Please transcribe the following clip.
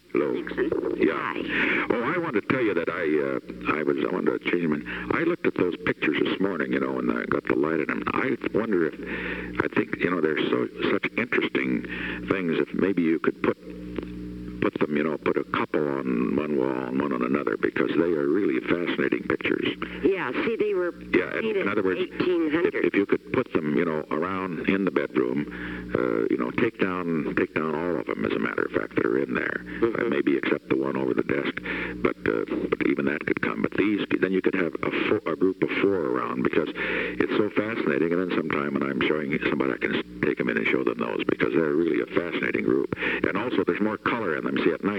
Hello. Nixon. Yeah. Hi. Oh, I wanted to tell you that I wanted to change them. I looked at those pictures this morning, and I got the light in them. I wonder if, I think, there's such interesting things. If maybe you could put them, put a couple on one wall and one on another, because they are really fascinating pictures. Yeah, see, they were painted in other words, 1800. if you could put them, around in the bedroom, take down all of them, as a matter of fact, that are in there. Maybe except the one over the desk, but even that could come. But these, then you could have a group of 4 around, because it's so fascinating. And then sometime when I'm showing somebody, I can take them in and show them those, because they're really a fascinating group. And also, there's more color in them. See, at night